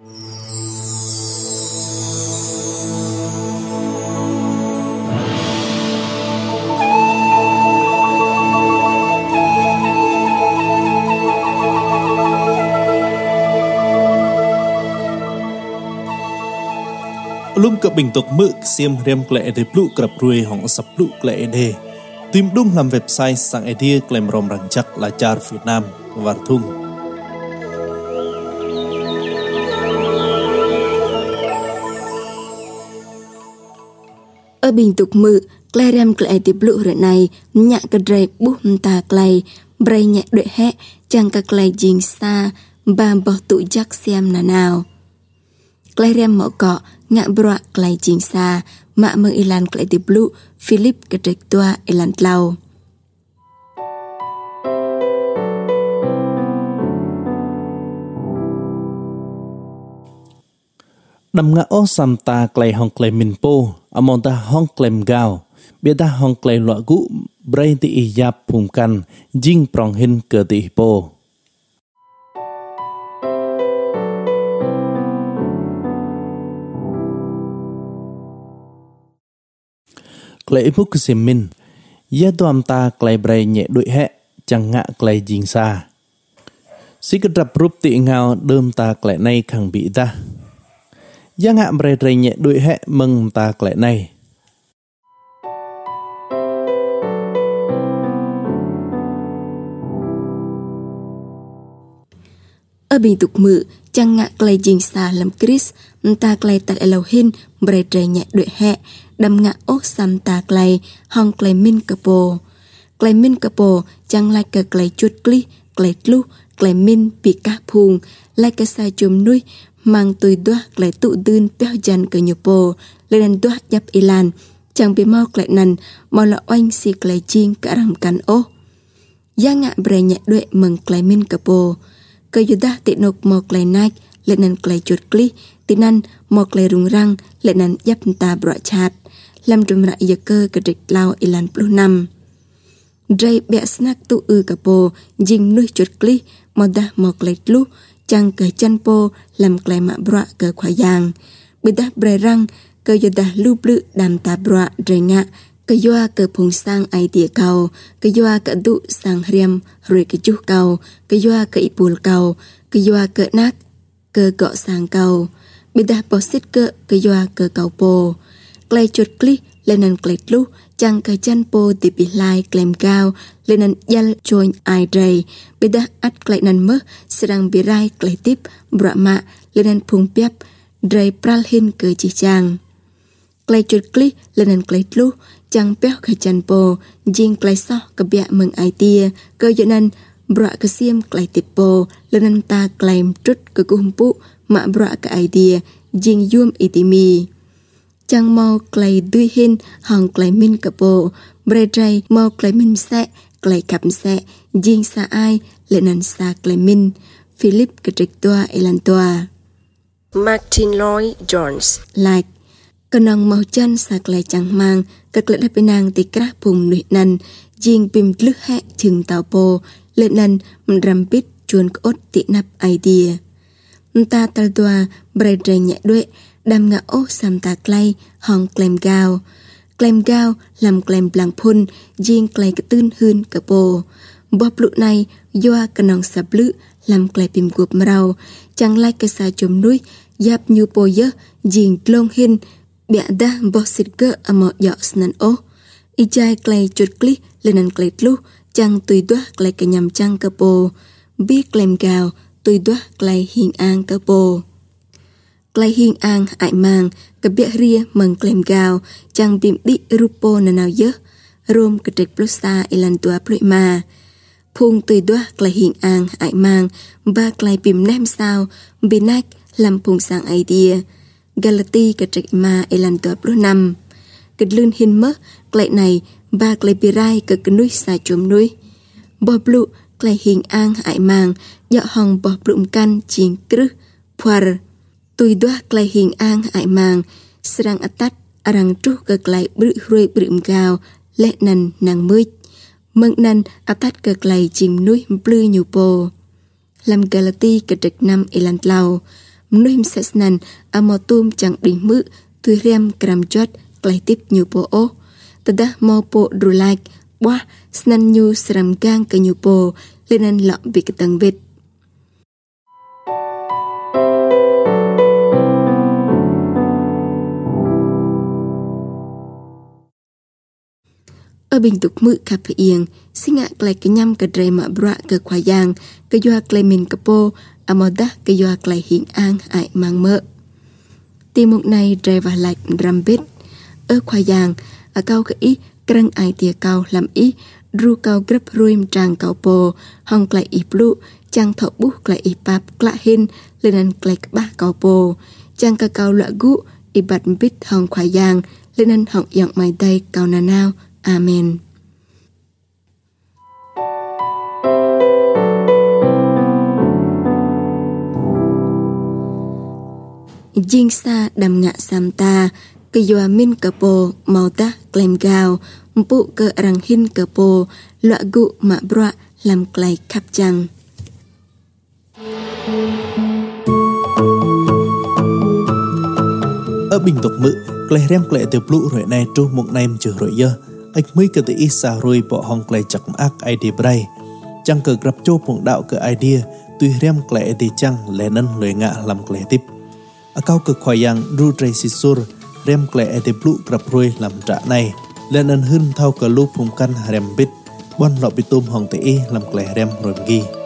Lum cập bình tục mực xiêm rem klệ để plu cập ruồi hỏng sập plu klệ đề tìm đúng làm website sang idea klem rom răng chắc là char Việt Nam và thung ở bình tục mực klệ rem klệ để plu rệ này nhạ cái rệ bút ta klệ bray nhẹ đội hẹ chẳng cái klệ jing sa ba bỏ tụ chắc xem là nào klệ rem mở cọ ngạ bọa klay chính xa mạ mơ ilan klay tiệp lụ Philip cái trịch toa ilan lau đầm ngã ô sam ta klay hong klay min po amon ta hong klem gao bia ta hong klay loại gũ brain ti i yap phum kan jing prong hin cơ ti po klei muk simin ya tuam ta klei bray nhẹ đuổi hẹ chẳng ngạ klei jing sa si cái rập rúp tị ngao đơm ta klei này khẳng bị ta ya ngạ bray nhẹ đuổi hẹ mừng ta klei này ở bình tục mự chẳng ngạ klei jing sa làm Chris ta klei tại Elohim bray nhẹ đuổi hẹ đâm ngã ốc sam ta klei hong klei min kapo chẳng lại cái klei chuột kli klei tlu klei min bị cá phùng lại cái sai chùm nuôi mang tùy đoa klei tụ đun béo dần cái nhục po lên đoa dập ilan chẳng bị mau klei nần mau là oanh si klei ching cả rằm cắn ô gia ngạ bray nhẹ đuổi mừng klei min kapo cái yuda tị nộp mau klei nike lên nần klei chuột kli tị nần mau klei rung răng lên nần dập ta bọa chát làm trùm rạ giờ cơ cái trịch lao ilan plu năm dây bẹ snack tụ kapo jing nuôi chuột kli mà đã mọc lấy lú chẳng cái chân po làm klei mạ bọa cái khoai giang bị đã bray răng cái giờ đã lưu bự đàm ta bọa rây ngạ cái doa cái phùng sang ai tía cầu cái doa cái tụ sang riam rồi cái chú cầu cái doa cái ipul cầu cái doa cái nát cái gọ sang cầu bị đã bỏ xít cái doa cái cầu po klei chuột kli lên nền klei tlu chẳng cái chân po thì bị lai klem cao lên nền yal join ai rây bị đã ắt klei nền mơ serang bị rai klei tip bọa mạ lên nền phùng piap rây pral hin cơ chỉ chang klei chuột kli lên nền klei tlu chẳng béo cái chân po jing klei so cái bẹ mừng ai tia cơ dẫn nền bọa cái xiêm klei tip po lên nền ta klem trút cái cung pu mạ bọa cái idea jing yum itimi chẳng mau klei đuôi hin hong klei min kapo bray trai mau klei min sẽ klei cặp sẽ jing sa ai lên nền sa klei min Philip cái trịch toa ilan toa Martin Lloyd Jones like cái nòng màu chân sa klei chẳng mang cái klei đáp nang tì krah phùng nụy nần jing bim lức hẹ chừng tàu po lên nần mram pít chuồn ốt tị nắp idea ta tal toa bray trai nhẹ đuôi đam ngã ô sam ta klei hong klem gao làm klem blang phun jing klei cái tưn hươn cái po bóp lụ này doa cái nòng sập lự làm klei pim cuộp mrau chẳng lại cái sa chôm núi yap như po yơ jing long hin bẹ đa bó xịt cơ amo dọ snan ô y chai klei chuột kli lên nền klei tlu chẳng tùy doa klei cái nhầm chăng cái po bi klem gao tùy doa klei hình an cái po klei hiên an ai mang cái bịa ria mừng klem gao chẳng bìm đi rupo nào dơ rom cái trịch plusa ilan tua pluma phung tùy doa klei hiên an ai mang ba klei bìm nem sao binak làm phung sang idea galati cái trịch ma ilan tua plu năm cái lươn hin mơ klei này ba klei pirai cái núi sa chôm núi bò plu klei hiên an ai mang dọ hong bò plum can chieng krư puar tùy doa klei hiên an ai mang serang atat arang trú cái klei bự ruồi bự gao lệ nần nàng mươi mừng nần atat cái klei chim núi plư nhiều po làm galati cái trịch năm ilan lau nuhim sesnan amotum chẳng đỉnh mự tùy rem kram chót klei tip nyu po o tadah mo po drulaik wah snan nyu sram gang ke nyu po lenan lọ bị cái tầng vịt. Ở bình tục mự cà phê yên, sinh ngạ klei cái nhâm cái dre mạ bra cái khoa giang, cái doa klei min cái po, amoda cái doa klei hình ang ai mang mỡ. Tìm một này dre và lại ram bít. Ở khoa giang, ở cao cái ý, krang ai tia cao làm ý, ru cao grab ruim trang cao po, hong klei ý plu, chang thọ bú klei ý pap klạ hin, lenan klei ba cao po, chang ka cao lạ gu, ý bát bít hong khoa giang, lenan hong yang mai đây cao na nao. Amen. Jing sa đam ngạ samta, ke yoa min kapo mau ta klem gao, mpu ke rang hin kapo, lọ gu ma bra làm klei khắp chăng. Ở bình tục mự, klei rem klei tiêu plu rồi này tru một nem chữ rồi dơ. Ách mới cơ tự ý xa rồi bỏ hong klei chak ác idea bray. Chăng cơ grab chô phong đạo cơ idea, tuy rem klei thì chăng lẽ nân lời ngạ làm klei tiếp. Ở cao cơ khoai yang ru tray si sur, rem klei thì plu grab rồi làm trả này. Lẽ nân hưng thao cơ lu phung căn rem bít, bon lọ bị tôm hong tự ý làm klei rem rồi ghi.